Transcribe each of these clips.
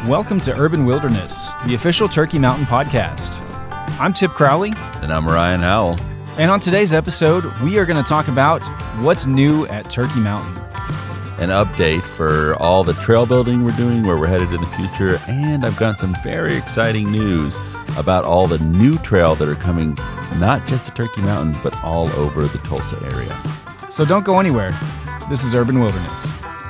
Welcome to Urban Wilderness, the official Turkey Mountain podcast. I'm Tip Crowley. And I'm Ryan Howell. And on today's episode, we are going to talk about what's new at Turkey Mountain. An update for all the trail building we're doing, where we're headed in the future, and I've got some very exciting news about all the new trail that are coming, not just to Turkey Mountain, but all over the Tulsa area. So don't go anywhere. This is Urban Wilderness.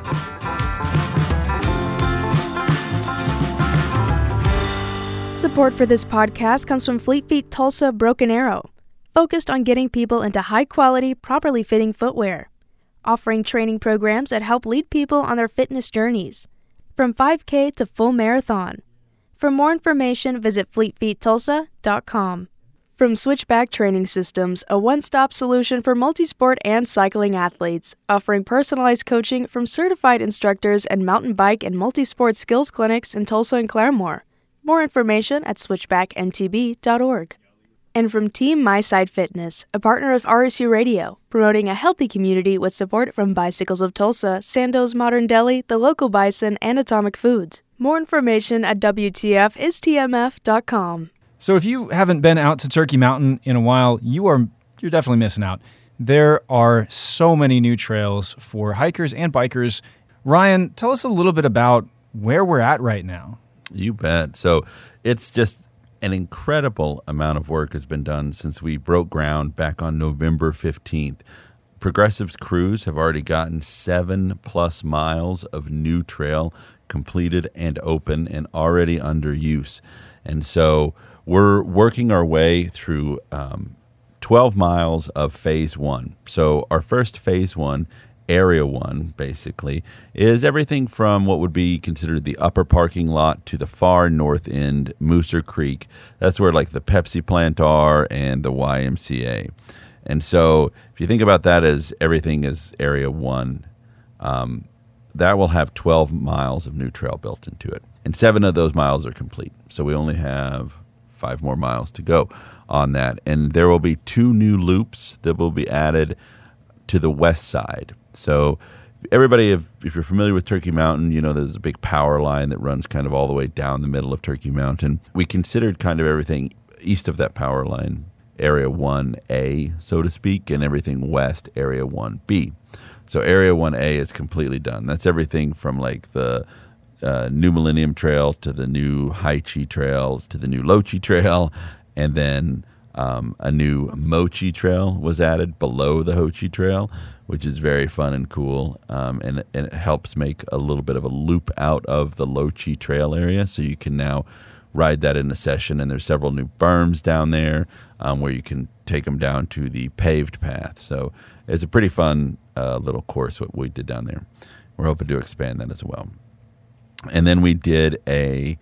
Support for this podcast comes from Fleet Feet Tulsa Broken Arrow, focused on getting people into high-quality, properly fitting footwear, offering training programs that help lead people on their fitness journeys, from 5K to full marathon. For more information, visit fleetfeettulsa.com. From Switchback Training Systems, a one-stop solution for multisport and cycling athletes, offering personalized coaching from certified instructors and mountain bike and multisport skills clinics in Tulsa and Claremore. More information at switchbackmtb.org. And from Team MySide Fitness, a partner of RSU Radio, promoting a healthy community with support from Bicycles of Tulsa, Sandoz Modern Deli, The Local Bison, and Atomic Foods. More information at WTFistMF.com. So if you haven't been out to Turkey Mountain in a while, you're definitely missing out. There are so many new trails for hikers and bikers. Ryan, tell us a little bit about where we're at right now. You bet. So it's just an incredible amount of work has been done since we broke ground back on November 15th. Progressive's crews have already gotten 7+ miles of new trail completed and open and already under use. And so we're working our way through 12 miles of Phase 1. So our first Phase 1, Area 1, basically, is everything from what would be considered the upper parking lot to the far north end, Mooser Creek. That's where like the Pepsi plant are and the YMCA. And so if you think about that as everything is Area 1, that will have 12 miles of new trail built into it. And 7 of those miles are complete. So we only have 5 more miles to go on that. And there will be 2 new loops that will be added to the west side. So everybody, if you're familiar with Turkey Mountain, you know there's a big power line that runs kind of all the way down the middle of Turkey Mountain. We considered kind of everything east of that power line, Area 1A, so to speak, and everything west, Area 1B. So Area 1A is completely done. That's everything from like the new Millennium Trail to the new Haichi Trail to the new Lochi Trail, and then a new Mochi Trail was added below the Hochi Trail, which is very fun and cool, and it helps make a little bit of a loop out of the Lochi Trail area, so you can now ride that in a session, and there's several new berms down there where you can take them down to the paved path. So it's a pretty fun little course what we did down there. We're hoping to expand that as well. And then we did a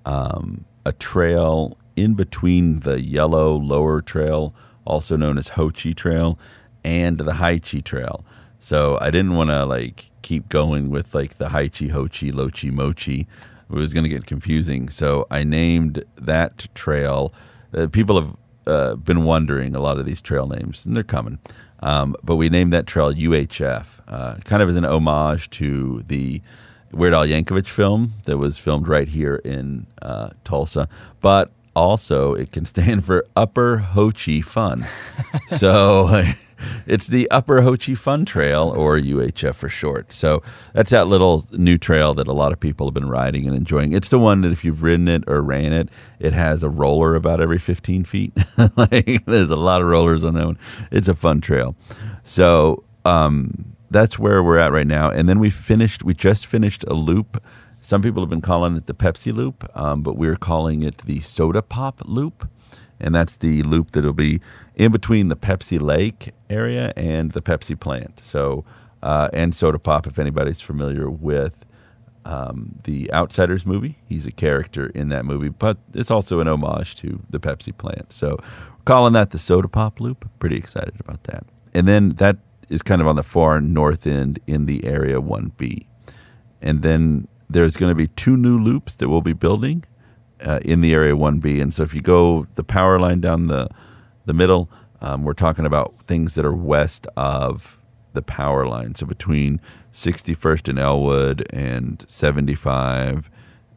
trail in between the yellow lower trail, also known as Hochi Trail, and the Haichi Trail. So I didn't want to like keep going with like the Haichi, Hochi, Lochi, Mochi. It was going to get confusing. So I named that trail. People have been wondering a lot of these trail names, and they're coming. But we named that trail UHF, kind of as an homage to the Weird Al Yankovic film that was filmed right here in Tulsa. But also, it can stand for Upper Hochi Fun. So it's the Upper Hochi Fun Trail, or UHF for short. So that's that little new trail that a lot of people have been riding and enjoying. It's the one that if you've ridden it or ran it, it has a roller about every 15 feet. Like, there's a lot of rollers on that one. It's a fun trail. So that's where we're at right now. And then we just finished a loop. Some people have been calling it the Pepsi Loop, but we're calling it the Soda Pop Loop. And that's the loop that will be in between the Pepsi Lake area and the Pepsi plant. So, and Soda Pop, if anybody's familiar with the Outsiders movie, he's a character in that movie, but it's also an homage to the Pepsi plant. So we're calling that the Soda Pop Loop. Pretty excited about that. And then that is kind of on the far north end in the Area 1B. And then there's going to be 2 new loops that we'll be building in the Area 1B. And so if you go the power line down the middle, we're talking about things that are west of the power line. So between 61st and Elwood and 75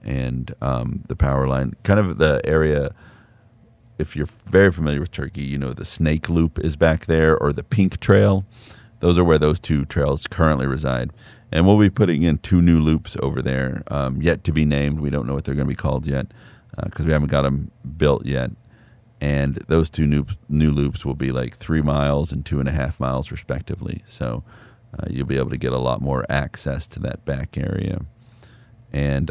and the power line. Kind of the area, if you're very familiar with Turkey, you know the Snake Loop is back there, or the Pink Trail. Those are where those two trails currently reside. And we'll be putting in 2 new loops over there, yet to be named. We don't know what they're going to be called yet because we haven't got them built yet. And those 2 new loops will be like 3 miles and 2.5 miles respectively. So you'll be able to get a lot more access to that back area. And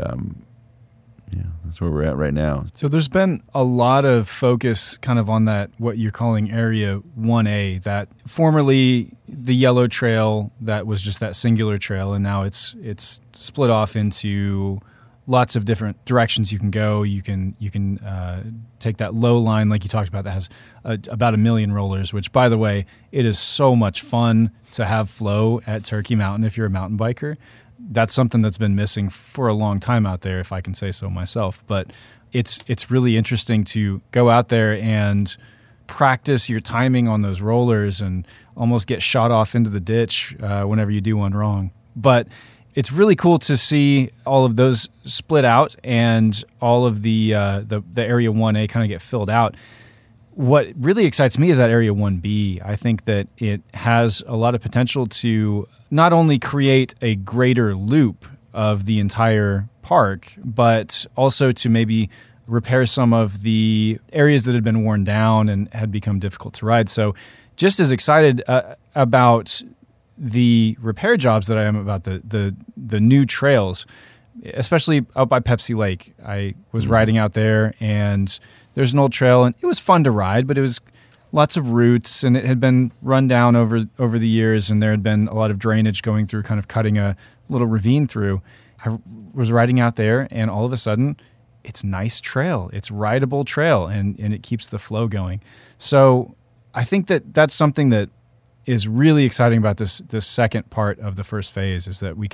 that's where we're at right now. So there's been a lot of focus kind of on that, what you're calling Area 1A, that formerly the yellow trail that was just that singular trail, and now it's split off into lots of different directions you can go. You can take that low line like you talked about that has about 1 million rollers, which, by the way, it is so much fun to have flow at Turkey Mountain if you're a mountain biker. That's something that's been missing for a long time out there, if I can say so myself. But it's really interesting to go out there and practice your timing on those rollers and almost get shot off into the ditch whenever you do one wrong. But it's really cool to see all of those split out and all of the Area 1A kind of get filled out. What really excites me is that Area 1B. I think that it has a lot of potential to not only create a greater loop of the entire park, but also to maybe repair some of the areas that had been worn down and had become difficult to ride. So just as excited about the repair jobs that I am about the new trails, especially out by Pepsi Lake. I was riding out there, and there's an old trail, and it was fun to ride, but it was lots of roots, and it had been run down over the years, and there had been a lot of drainage going through, kind of cutting a little ravine through. I was riding out there, and all of a sudden, it's nice trail. It's rideable trail, and it keeps the flow going. So I think that that's something that is really exciting about this second part of the first phase, is that we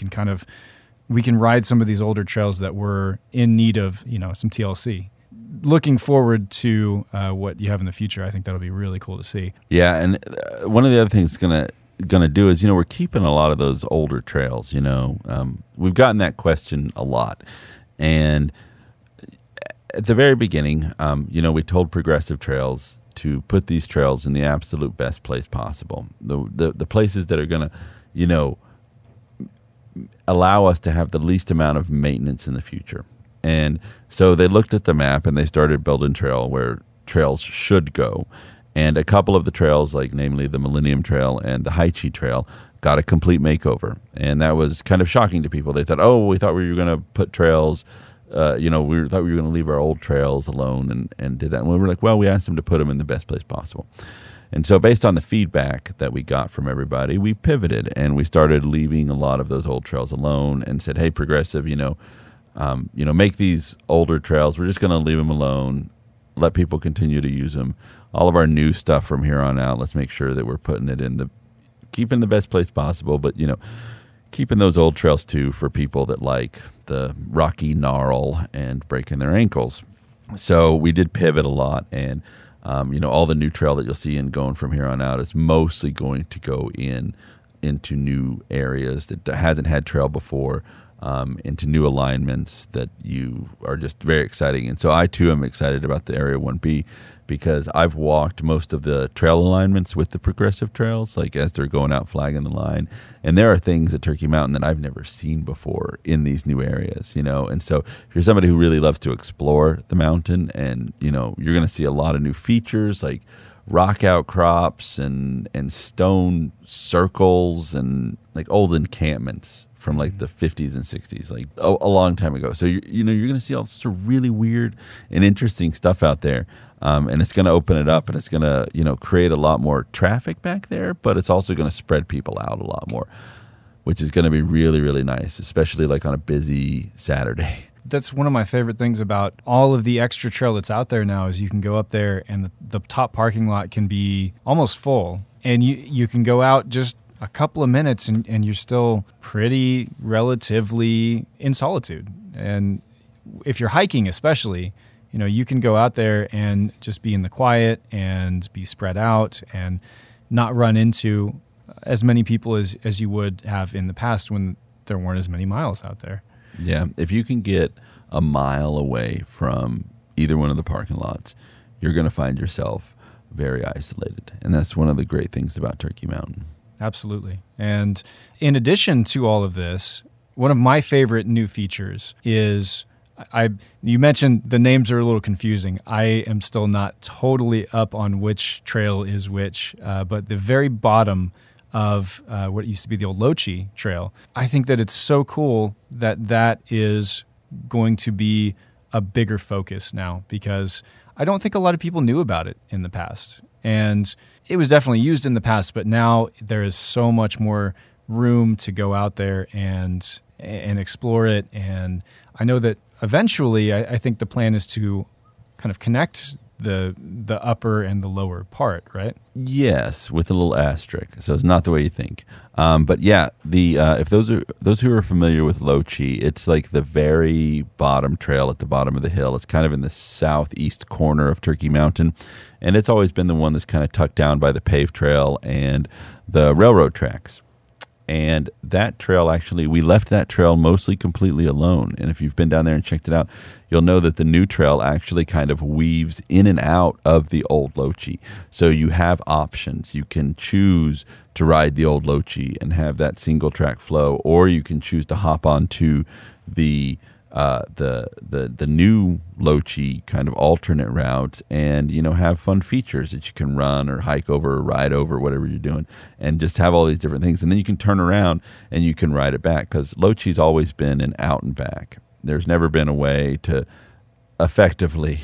can ride some of these older trails that were in need of some TLC. Looking forward to what you have in the future. I think that'll be really cool to see. Yeah, and one of the other things gonna do is we're keeping a lot of those older trails. We've gotten that question a lot, and at the very beginning, we told Progressive Trails to put these trails in the absolute best place possible. The places that are gonna, allow us to have the least amount of maintenance in the future. And so they looked at the map and they started building trail where trails should go. And a couple of the trails, like namely the Millennium Trail and the Haichi Trail, got a complete makeover. And that was kind of shocking to people. They thought, we thought we were going to put trails, we thought we were going to leave our old trails alone and did that. And we were like, we asked them to put them in the best place possible. And so based on the feedback that we got from everybody, we pivoted and we started leaving a lot of those old trails alone and said, hey, Progressive, make these older trails. We're just going to leave them alone, let people continue to use them. All of our new stuff from here on out, let's make sure that we're putting it keeping the best place possible, but, keeping those old trails too for people that like the rocky gnarl and breaking their ankles. So we did pivot a lot, and, all the new trail that you'll see in going from here on out is mostly going to go into new areas that hasn't had trail before, into new alignments that you are just very exciting. And so I too am excited about the Area 1B because I've walked most of the trail alignments with the Progressive Trails, like as they're going out flagging the line. And there are things at Turkey Mountain that I've never seen before in these new areas, And so if you're somebody who really loves to explore the mountain and, you're going to see a lot of new features like rock outcrops and stone circles and like old encampments from like the 50s and 60s, like a long time ago. So you're going to see all sorts of really weird and interesting stuff out there, and it's going to open it up, and it's going to create a lot more traffic back there, but it's also going to spread people out a lot more, which is going to be really, really nice, especially like on a busy Saturday. That's one of my favorite things about all of the extra trail that's out there now is you can go up there and the top parking lot can be almost full, and you can go out just a couple of minutes and you're still pretty relatively in solitude. And if you're hiking especially, you can go out there and just be in the quiet and be spread out and not run into as many people as you would have in the past when there weren't as many miles out there. Yeah, if you can get a mile away from either one of the parking lots, you're going to find yourself very isolated. And that's one of the great things about Turkey Mountain. Absolutely. And in addition to all of this, one of my favorite new features is you mentioned the names are a little confusing. I am still not totally up on which trail is which, but the very bottom of what used to be the old Lochi Trail, I think that it's so cool that is going to be a bigger focus now, because I don't think a lot of people knew about it in the past. And it was definitely used in the past, but now there is so much more room to go out there and explore it. And I know that eventually I think the plan is to kind of connect the upper and the lower part, right? Yes, with a little asterisk. So it's not the way you think. But yeah, if those who are familiar with Lochi, it's like the very bottom trail at the bottom of the hill. It's kind of in the southeast corner of Turkey Mountain, and it's always been the one that's kind of tucked down by the paved trail and the railroad tracks. And that trail, actually, we left that trail mostly completely alone. And if you've been down there and checked it out, you'll know that the new trail actually kind of weaves in and out of the old Lochi. So you have options. You can choose to ride the old Lochi and have that single track flow, or you can choose to hop onto the new Lochi kind of alternate routes and, have fun features that you can run or hike over or ride over, whatever you're doing, and just have all these different things. And then you can turn around and you can ride it back, because Lochi's always been an out and back. There's never been a way to effectively,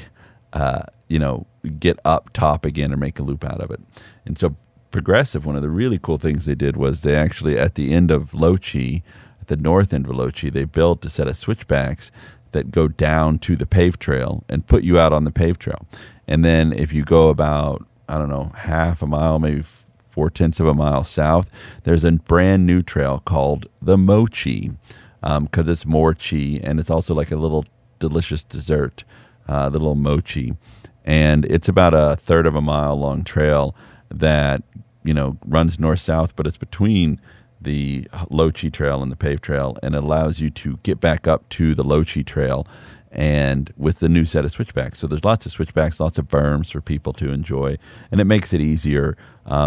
get up top again or make a loop out of it. And so Progressive, one of the really cool things they did was they actually, at the end of Lochi, at the north end of Lochi, they built a set of switchbacks that go down to the paved trail and put you out on the paved trail. And then if you go about, half a mile, maybe 4/10 of a mile south, there's a brand new trail called the Mochi, because it's mochi, and it's also like a little delicious dessert, the little mochi. And it's about a third of a mile long trail that, runs north-south, but it's between the Lochi Trail and the paved trail, and it allows you to get back up to the Lochi Trail and with the new set of switchbacks. So there's lots of switchbacks, lots of berms for people to enjoy, and it makes it easier,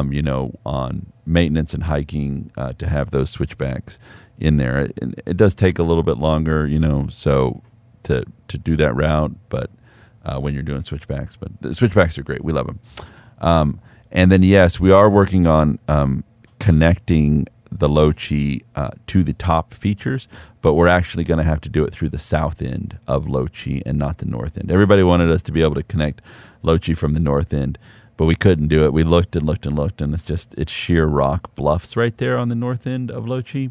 on maintenance and hiking to have those switchbacks in there. It does take a little bit longer, so to do that route, but when you're doing switchbacks. But the switchbacks are great. We love them. And then, yes, we are working on connecting the Lochi to the top features, but we're actually going to have to do it through the south end of Lochi and not the north end. Everybody wanted us to be able to connect Lochi from the north end, but we couldn't do it. We looked and looked and looked, and it's sheer rock bluffs right there on the north end of Lochi.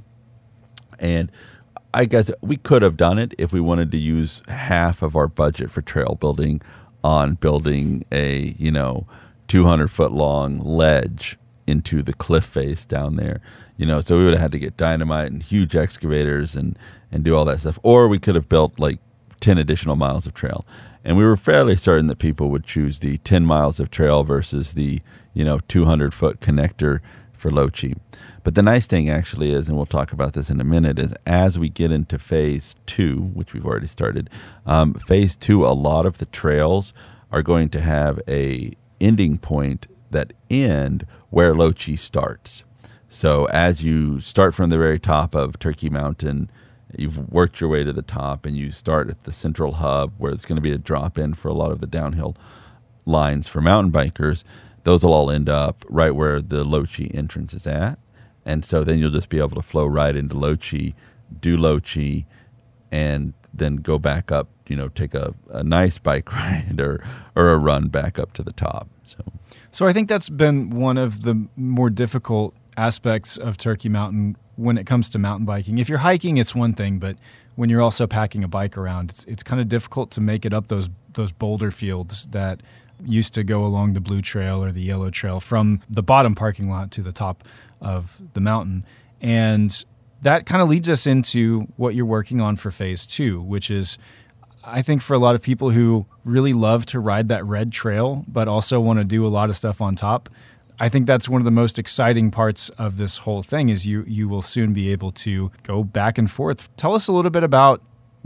And I guess we could have done it if we wanted to use half of our budget for trail building on building a 200-foot long ledge into the cliff face down there. So we would have had to get dynamite and huge excavators and do all that stuff. Or we could have built like 10 additional miles of trail. And we were fairly certain that people would choose the 10 miles of trail versus the 200-foot connector for Lochi. But the nice thing actually is, and we'll talk about this in a minute, is as we get into phase 2, which we've already started, phase 2, a lot of the trails are going to have a ending point that end where Lochi starts. So as you start from the very top of Turkey Mountain, you've worked your way to the top, and you start at the central hub where it's going to be a drop-in for a lot of the downhill lines for mountain bikers. Those will all end up right where the Lochi entrance is at. And so then you'll just be able to flow right into Lochi, do Lochi, and then go back up, take a nice bike ride or a run back up to the top. So I think that's been one of the more difficult aspects of Turkey Mountain when it comes to mountain biking. If you're hiking, it's one thing, but when you're also packing a bike around, it's kind of difficult to make it up those boulder fields that used to go along the Blue Trail or the Yellow Trail from the bottom parking lot to the top of the mountain. And that kind of leads us into what you're working on for phase 2, which is, I think, for a lot of people who really love to ride that red trail, but also want to do a lot of stuff on top. I think that's one of the most exciting parts of this whole thing is you will soon be able to go back and forth. Tell us a little bit about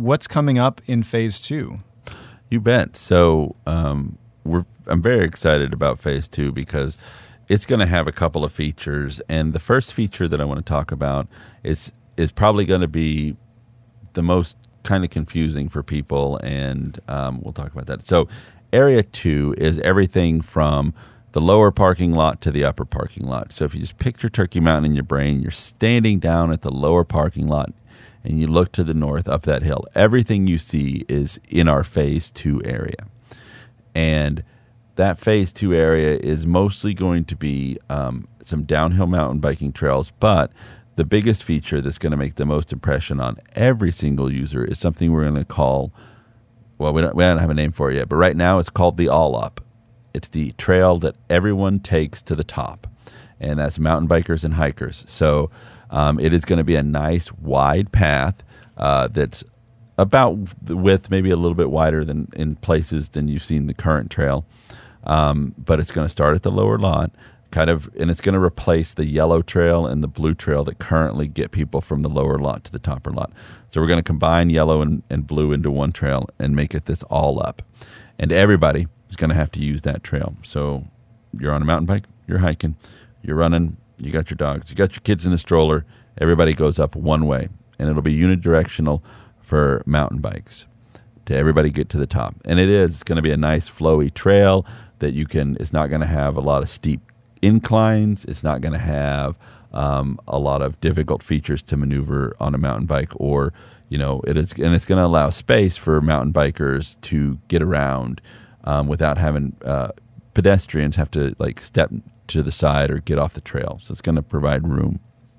what's coming up in phase 2? You bet. So I'm very excited about phase 2 because it's going to have a couple of features. And the first feature that I want to talk about is probably going to be the most kind of confusing for people, and we'll talk about that. So Area 2 is everything from the lower parking lot to the upper parking lot. So if you just picture Turkey Mountain in your brain, you're standing down at the lower parking lot and you look to the north up that hill. Everything you see is in our phase 2 area. And that phase 2 area is mostly going to be some downhill mountain biking trails, but the biggest feature that's going to make the most impression on every single user is something we're going to call, well, we don't have a name for it yet, but right now it's called the All Up. It's the trail that everyone takes to the top, and that's mountain bikers and hikers. So it is going to be a nice wide path that's about the width, maybe a little bit wider than in places than you've seen the current trail. But it's going to start at the lower lot, and it's going to replace the yellow trail and the blue trail that currently get people from the lower lot to the topper lot. So we're going to combine yellow and blue into one trail and make it this All Up. And everybody is going to have to use that trail. So you're on a mountain bike, you're hiking, you're running, you got your dogs, you got your kids in a stroller. Everybody goes up one way, and it'll be unidirectional for mountain bikes to everybody get to the top. And it's going to be a nice flowy trail that it's not going to have a lot of steep inclines. It's not going to have a lot of difficult features to maneuver on a mountain bike, or it's going to allow space for mountain bikers to get around without having pedestrians have to step to the side or get off the trail. So it's going to provide room.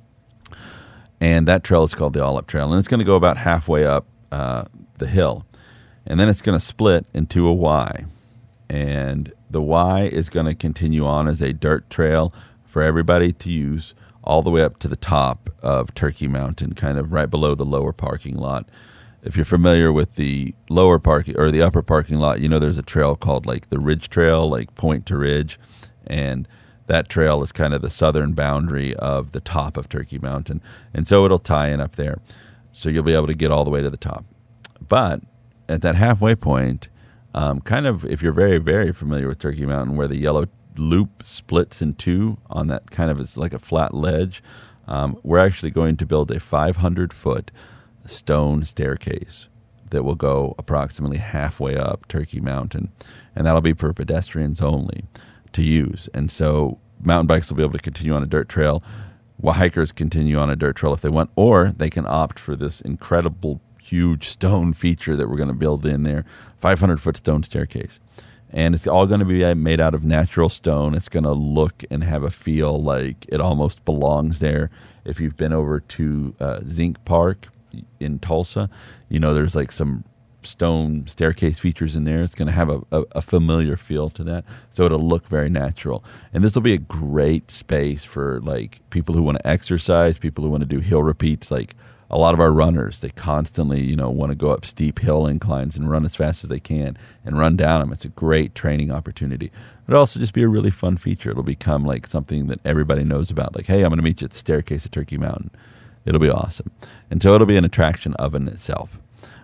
And that trail is called the All Up Trail, and it's going to go about halfway up the hill, and then it's going to split into a Y, and the Y is going to continue on as a dirt trail for everybody to use all the way up to the top of Turkey Mountain, kind of right below the lower parking lot. If you're familiar with the lower parking or the upper parking lot, there's a trail called the Ridge Trail, Point to Ridge, and that trail is kind of the southern boundary of the top of Turkey Mountain, and so it'll tie in up there. So you'll be able to get all the way to the top. But at that halfway point, if you're very, very familiar with Turkey Mountain, where the yellow loop splits in two on that it's like a flat ledge, we're actually going to build a 500-foot stone staircase that will go approximately halfway up Turkey Mountain, and that'll be for pedestrians only to use. And so mountain bikes will be able to continue on a dirt trail, while hikers continue on a dirt trail if they want, or they can opt for this incredible huge stone feature that we're going to build in there, 500-foot stone staircase. And it's all going to be made out of natural stone. It's going to look and have a feel like it almost belongs there. If you've been over to Zinc Park in Tulsa, there's some stone staircase features in there. It's going to have a familiar feel to that, so it'll look very natural. And this will be a great space for people who want to exercise, people who want to do hill repeats. A lot of our runners, they constantly want to go up steep hill inclines and run as fast as they can and run down them. It's a great training opportunity. It'll also just be a really fun feature. It'll become something that everybody knows about. Hey, I'm going to meet you at the staircase at Turkey Mountain. It'll be awesome. And so it'll be an attraction of in itself.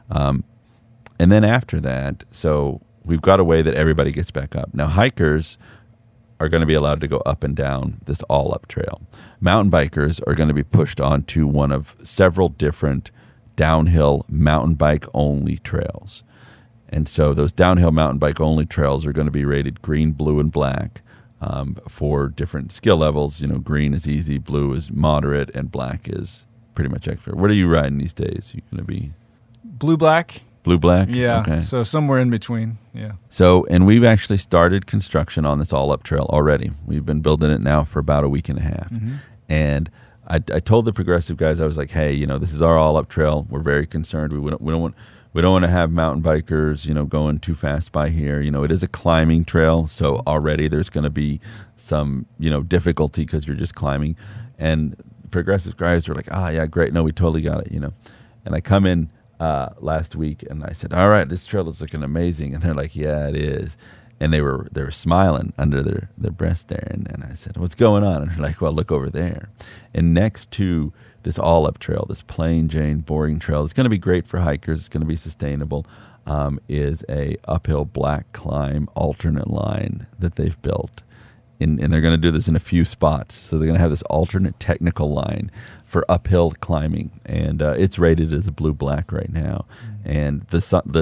And then after that, so we've got a way that everybody gets back up. Now, hikers are going to be allowed to go up and down this All Up Trail. Mountain bikers are going to be pushed onto one of several different downhill mountain bike only trails. And so those downhill mountain bike only trails are going to be rated green, blue, and black for different skill levels. Green is easy, blue is moderate, and black is pretty much expert. What are you riding these days? You going to be blue, black? Blue, black? Yeah, okay. So somewhere in between, yeah. So, and we've actually started construction on this All Up Trail already. We've been building it now for about a week and a half. Mm-hmm. And I told the Progressive guys, I was like, hey, this is our All Up Trail. We're very concerned. We don't want to have mountain bikers, going too fast by here. It is a climbing trail, so already there's going to be some, difficulty because you're just climbing. And Progressive guys were like, yeah, great. No, we totally got it, And I come in last week and I said, all right, this trail is looking amazing. And they're like, yeah, it is. And they were smiling under their breast there. And I said, what's going on? And they're like, well, look over there. And next to this all-up trail, this plain Jane boring trail, it's going to be great for hikers. It's going to be sustainable, is a uphill black climb alternate line that they've built. And they're going to do this in a few spots. So they're going to have this alternate technical line for uphill climbing. And it's rated as a blue-black right now. And the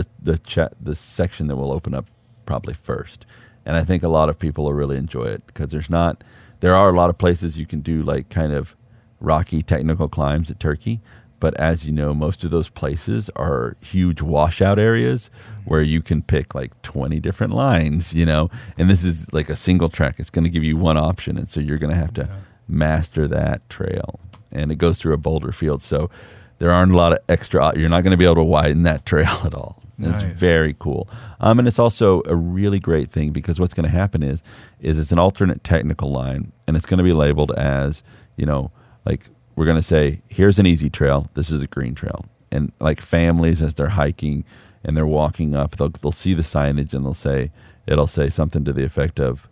section that will open up probably first. And I think a lot of people will really enjoy it because there are a lot of places you can do like kind of rocky technical climbs at Turkey. But as you know, most of those places are huge washout areas where you can pick like 20 different lines, and this is like a single track. It's going to give you one option. And so you're going to have to master that trail. And it goes through a boulder field. So there aren't a lot of extra, you're not going to be able to widen that trail at all. Nice. It's very cool. And it's also a really great thing because what's going to happen is it's an alternate technical line, and it's going to be labeled as, like we're going to say, here's an easy trail. This is a green trail. And like families, as they're hiking and they're walking up, they'll see the signage and it'll say something to the effect of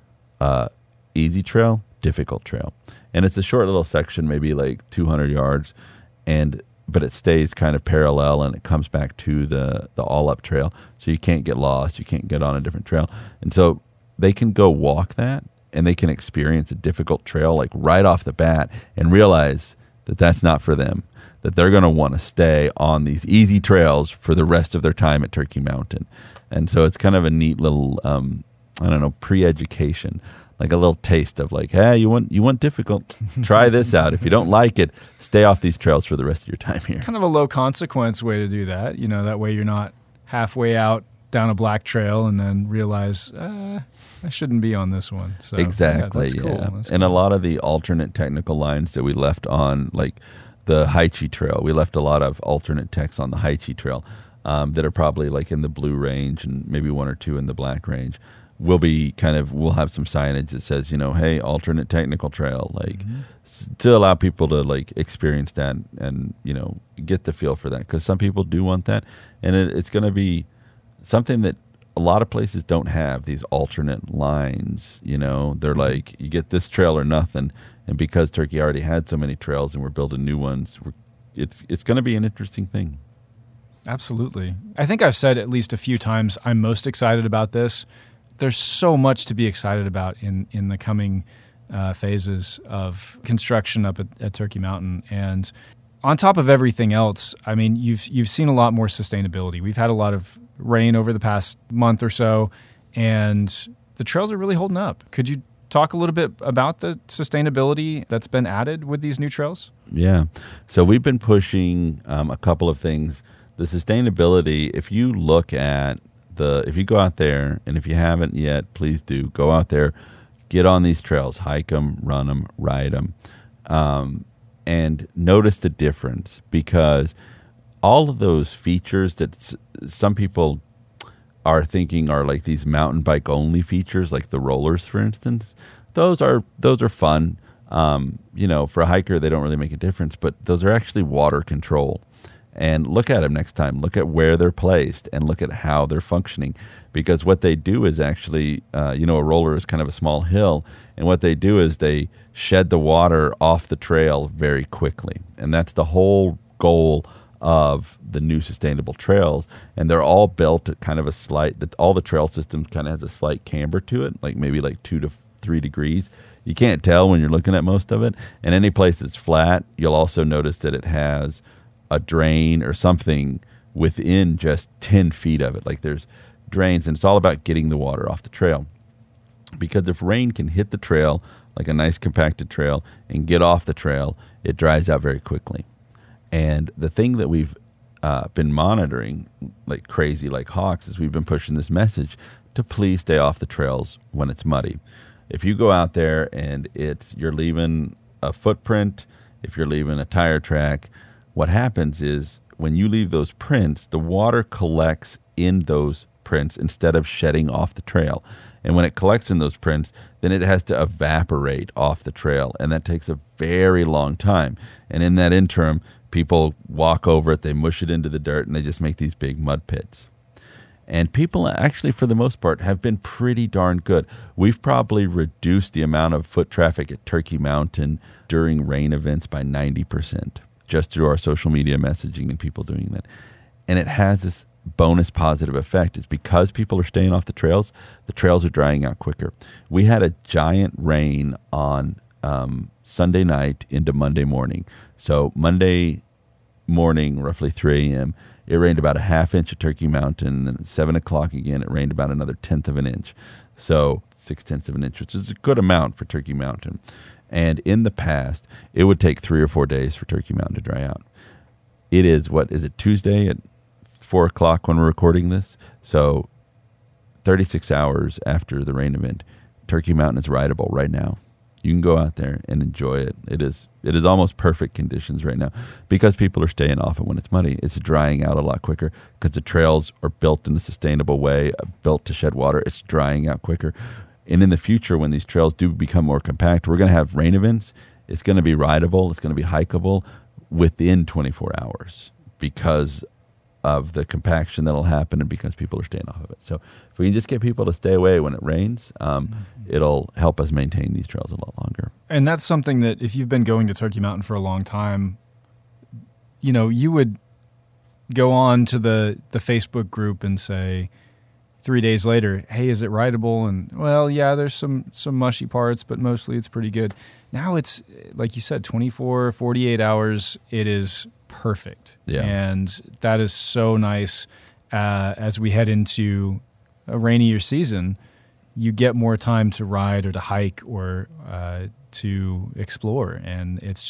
easy trail, difficult trail. And it's a short little section, maybe like 200 yards, but it stays kind of parallel and it comes back to the all-up trail. So you can't get lost. You can't get on a different trail. And so they can go walk that and they can experience a difficult trail like right off the bat and realize that that's not for them, that they're going to want to stay on these easy trails for the rest of their time at Turkey Mountain. And so it's kind of a neat little, pre-education, like a little taste of like, hey, you want difficult? Try this out. If you don't like it, stay off these trails for the rest of your time here. Kind of a low consequence way to do that. That way you're not halfway out down a black trail and then realize, I shouldn't be on this one. So, exactly, yeah. Cool. That's and cool. A lot of the alternate technical lines that we left on, like the Haichi Trail, we left a lot of alternate text on the Haichi Trail that are probably like in the blue range and maybe one or two in the black range. We'll have some signage that says, hey, alternate technical trail, like to allow people to like experience that and, get the feel for that. Because some people do want that. And it's going to be something that a lot of places don't have, these alternate lines. They're like, you get this trail or nothing. And because Turkey already had so many trails and we're building new ones, it's going to be an interesting thing. Absolutely. I think I've said at least a few times I'm most excited about this. There's so much to be excited about in the coming phases of construction up at Turkey Mountain. And on top of everything else, I mean, you've seen a lot more sustainability. We've had a lot of rain over the past month or so, and the trails are really holding up. Could you talk a little bit about the sustainability that's been added with these new trails? Yeah. So we've been pushing a couple of things. The sustainability, if you go out there, and if you haven't yet, please do go out there, get on these trails, hike them, run them, ride them, and notice the difference, because all of those features that some people are thinking are like these mountain bike only features, like the rollers, for instance, those are fun. For a hiker, they don't really make a difference, but those are actually water control. And look at them next time. Look at where they're placed and look at how they're functioning. Because what they do is actually, a roller is kind of a small hill. And what they do is they shed the water off the trail very quickly. And that's the whole goal of the new sustainable trails. And they're all built at kind of all the trail systems kind of has a slight camber to it, like maybe like 2 to 3 degrees. You can't tell when you're looking at most of it. And any place that's flat, you'll also notice that it has a drain or something within just 10 feet of it. Like there's drains, and it's all about getting the water off the trail. Because if rain can hit the trail, like a nice compacted trail, and get off the trail, it dries out very quickly. And the thing that we've been monitoring like crazy, like hawks, is we've been pushing this message to please stay off the trails when it's muddy. If you go out there and you're leaving a footprint, if you're leaving a tire track, what happens is when you leave those prints, the water collects in those prints instead of shedding off the trail. And when it collects in those prints, then it has to evaporate off the trail. And that takes a very long time. And in that interim, people walk over it, they mush it into the dirt, and they just make these big mud pits. And people actually, for the most part, have been pretty darn good. We've probably reduced the amount of foot traffic at Turkey Mountain during rain events by 90%, just through our social media messaging and people doing that. And it has this bonus positive effect. Is because people are staying off the trails are drying out quicker. We had a giant rain on Sunday night into Monday morning. So Monday morning, roughly 3 a.m., it rained about a half inch at Turkey Mountain. Then at 7 o'clock again, it rained about another 1/10 of an inch. So 6/10 of an inch, which is a good amount for Turkey Mountain. And in the past, it would take 3 or 4 days for Turkey Mountain to dry out. It is, Tuesday at 4 o'clock when we're recording this? So 36 hours after the rain event, Turkey Mountain is rideable right now. You can go out there and enjoy it. It is almost perfect conditions right now because people are staying off, and when it's muddy, it's drying out a lot quicker because the trails are built in a sustainable way, built to shed water. It's drying out quicker. And in the future, when these trails do become more compact, we're going to have rain events. It's going to be rideable. It's going to be hikeable within 24 hours because of the compaction that'll happen and because people are staying off of it. So if we can just get people to stay away when it rains, it'll help us maintain these trails a lot longer. And that's something that if you've been going to Turkey Mountain for a long time, you would go on to the Facebook group and say 3 days later, hey, is it rideable? And well, yeah, there's some mushy parts, but mostly it's pretty good. Now it's, like you said, 24, 48 hours, it is perfect. Yeah. And that is so nice as we head into a rainier season. You get more time to ride or to hike or to explore. And it's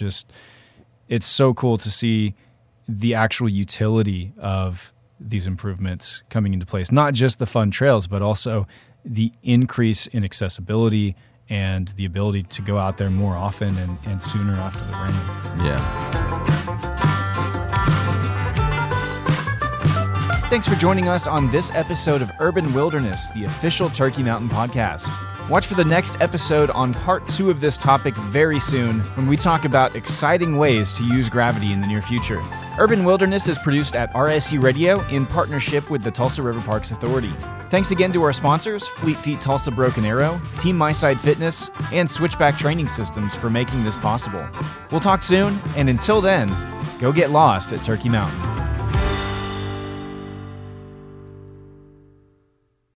so cool to see the actual utility of these improvements coming into place. Not just the fun trails, but also the increase in accessibility and the ability to go out there more often and sooner after the rain. Yeah. Thanks for joining us on this episode of Urban Wilderness, the official Turkey Mountain podcast. Watch for the next episode on part 2 of this topic very soon when we talk about exciting ways to use gravity in the near future. Urban Wilderness is produced at RSC Radio in partnership with the Tulsa River Parks Authority. Thanks again to our sponsors, Fleet Feet Tulsa Broken Arrow, Team MySide Fitness, and Switchback Training Systems for making this possible. We'll talk soon, and until then, go get lost at Turkey Mountain.